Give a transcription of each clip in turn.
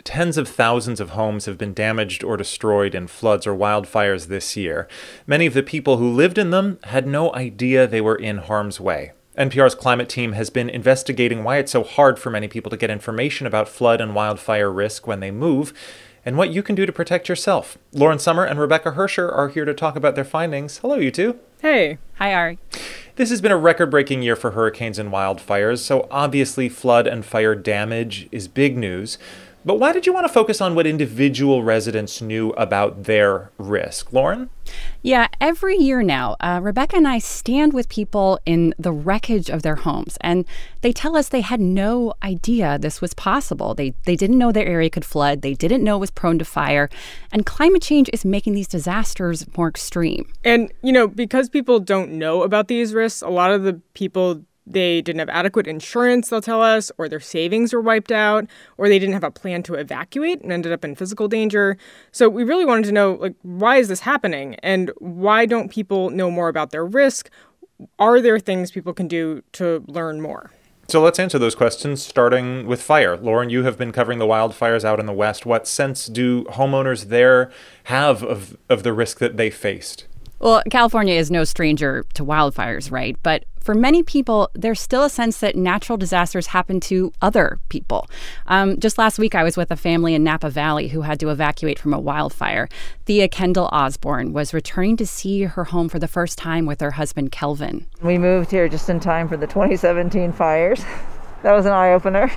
tens of thousands of homes have been damaged or destroyed in floods or wildfires this year. Many of the people who lived in them had no idea they were in harm's way. NPR's climate team has been investigating why it's so hard for many people to get information about flood and wildfire risk when they move, and what you can do to protect yourself. Lauren Sommer and Rebecca Hersher are here to talk about their findings. Hello, you two. Hey. Hi, Ari. This has been a record-breaking year for hurricanes and wildfires, so obviously flood and fire damage is big news. But why did you want to focus on what individual residents knew about their risk? Lauren? Yeah, every year now, Rebecca and I stand with people in the wreckage of their homes, and they tell us they had no idea this was possible. They didn't know their area could flood. They didn't know it was prone to fire. And climate change is making these disasters more extreme. And, because people don't know about these risks, a lot of the people, they didn't have adequate insurance, they'll tell us, or their savings were wiped out, or they didn't have a plan to evacuate and ended up in physical danger. So we really wanted to know, why is this happening? And why don't people know more about their risk? Are there things people can do to learn more? So let's answer those questions, starting with fire. Lauren, you have been covering the wildfires out in the West. What sense do homeowners there have of the risk that they faced? Well, California is no stranger to wildfires, right? But for many people, there's still a sense that natural disasters happen to other people. Just last week, I was with a family in Napa Valley who had to evacuate from a wildfire. Thea Kendall Osborne was returning to see her home for the first time with her husband, Kelvin. We moved here just in time for the 2017 fires. That was an eye-opener.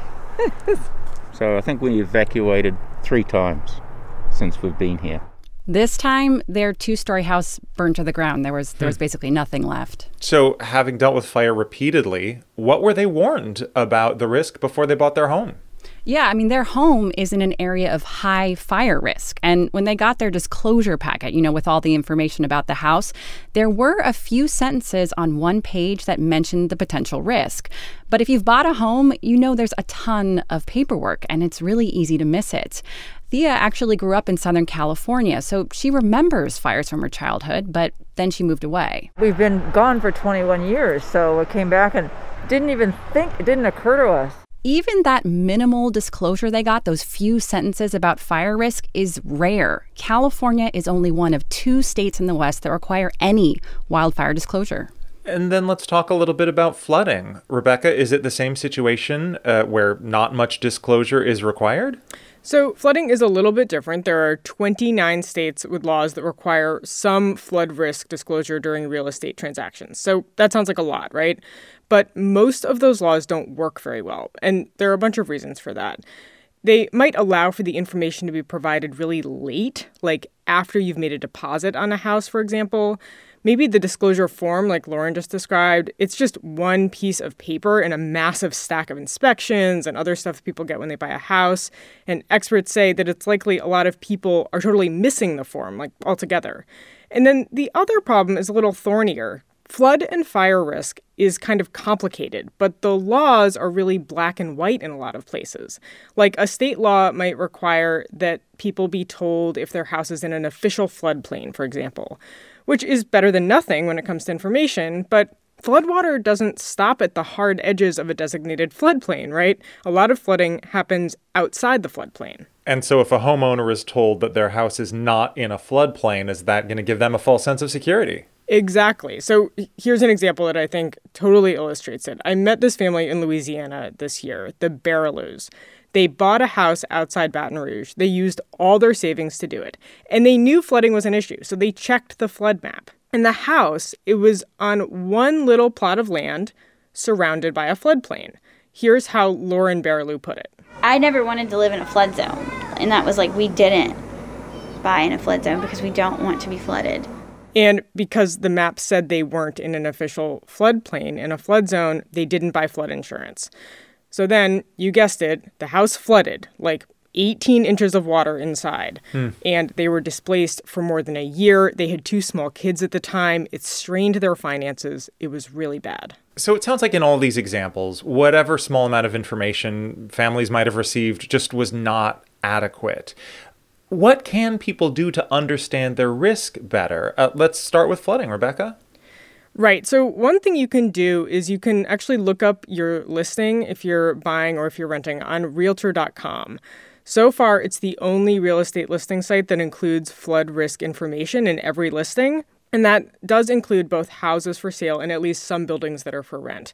So I think we evacuated 3 times since we've been here. This time, their 2-story house burned to the ground. There was basically nothing left. So, having dealt with fire repeatedly, what were they warned about the risk before they bought their home? Yeah, their home is in an area of high fire risk. And when they got their disclosure packet, with all the information about the house, there were a few sentences on one page that mentioned the potential risk. But if you've bought a home, there's a ton of paperwork, and it's really easy to miss it. Thea actually grew up in Southern California, so she remembers fires from her childhood, but then she moved away. We've been gone for 21 years, so I came back and it didn't occur to us. Even that minimal disclosure they got, those few sentences about fire risk, is rare. California is only one of 2 states in the West that require any wildfire disclosure. And then let's talk a little bit about flooding. Rebecca, is it the same situation where not much disclosure is required? So flooding is a little bit different. There are 29 states with laws that require some flood risk disclosure during real estate transactions. So that sounds like a lot, right? But most of those laws don't work very well. And there are a bunch of reasons for that. They might allow for the information to be provided really late, like after you've made a deposit on a house, for example. Maybe the disclosure form, like Lauren just described, it's just one piece of paper and a massive stack of inspections and other stuff that people get when they buy a house. And experts say that it's likely a lot of people are totally missing the form, altogether. And then the other problem is a little thornier. Flood and fire risk is kind of complicated, but the laws are really black and white in a lot of places. Like a state law might require that people be told if their house is in an official floodplain, for example, which is better than nothing when it comes to information, but floodwater doesn't stop at the hard edges of a designated floodplain, right? A lot of flooding happens outside the floodplain. And so if a homeowner is told that their house is not in a floodplain, is that going to give them a false sense of security? Exactly. So here's an example that I think totally illustrates it. I met this family in Louisiana this year, the Barreloos. They bought a house outside Baton Rouge. They used all their savings to do it. And they knew flooding was an issue, so they checked the flood map. And the house, it was on one little plot of land surrounded by a floodplain. Here's how Lauren Barrelou put it. I never wanted to live in a flood zone. And that was we didn't buy in a flood zone because we don't want to be flooded. And because the map said they weren't in an official floodplain, in a flood zone, they didn't buy flood insurance. So then, you guessed it, the house flooded, 18 inches of water inside. And they were displaced for more than a year. They had 2 small kids at the time. It strained their finances. It was really bad. So it sounds like in all these examples, whatever small amount of information families might have received just was not adequate. What can people do to understand their risk better? Let's start with flooding, Rebecca. Right. So one thing you can do is you can actually look up your listing if you're buying or if you're renting on Realtor.com. So far, it's the only real estate listing site that includes flood risk information in every listing, and that does include both houses for sale and at least some buildings that are for rent.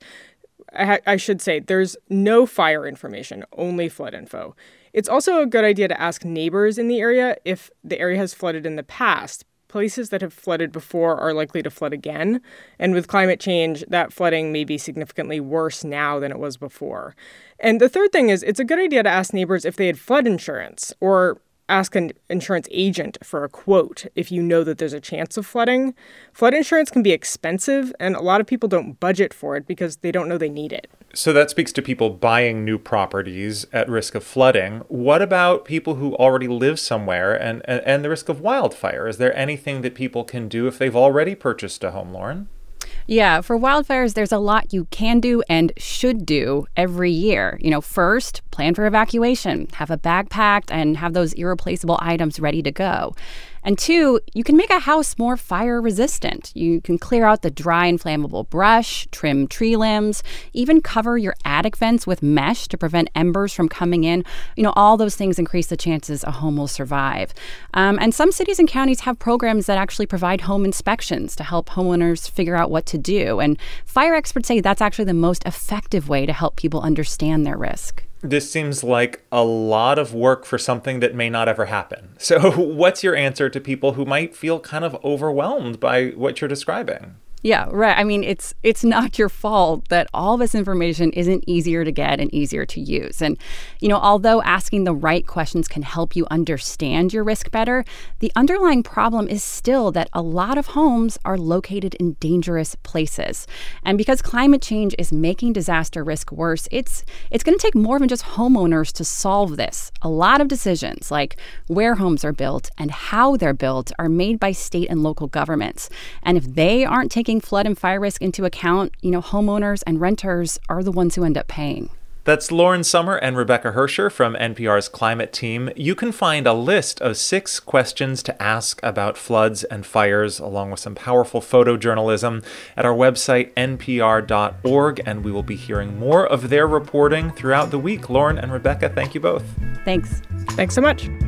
I should say there's no fire information, only flood info. It's also a good idea to ask neighbors in the area if the area has flooded in the past. Places that have flooded before are likely to flood again. And with climate change, that flooding may be significantly worse now than it was before. And the third thing is it's a good idea to ask neighbors if they had flood insurance or ask an insurance agent for a quote if you know that there's a chance of flooding. Flood insurance can be expensive, and a lot of people don't budget for it because they don't know they need it. So that speaks to people buying new properties at risk of flooding. What about people who already live somewhere and the risk of wildfire? Is there anything that people can do if they've already purchased a home, Lauren? Yeah, for wildfires, there's a lot you can do and should do every year. First, plan for evacuation, have a bag packed, and have those irreplaceable items ready to go. And two, you can make a house more fire resistant. You can clear out the dry and flammable brush, trim tree limbs, even cover your attic vents with mesh to prevent embers from coming in. All those things increase the chances a home will survive. And some cities and counties have programs that actually provide home inspections to help homeowners figure out what to do. And fire experts say that's actually the most effective way to help people understand their risk. This seems like a lot of work for something that may not ever happen. So what's your answer to people who might feel kind of overwhelmed by what you're describing? Yeah, right. I mean, it's not your fault that all this information isn't easier to get and easier to use. And, although asking the right questions can help you understand your risk better, the underlying problem is still that a lot of homes are located in dangerous places. And because climate change is making disaster risk worse, it's going to take more than just homeowners to solve this. A lot of decisions, like where homes are built and how they're built, are made by state and local governments. And if they aren't taking flood and fire risk into account, homeowners and renters are the ones who end up paying. That's Lauren Sommer and Rebecca Hersher from NPR's Climate Team. You can find a list of 6 questions to ask about floods and fires, along with some powerful photojournalism, at our website, npr.org, and we will be hearing more of their reporting throughout the week. Lauren and Rebecca, thank you both. Thanks. Thanks so much.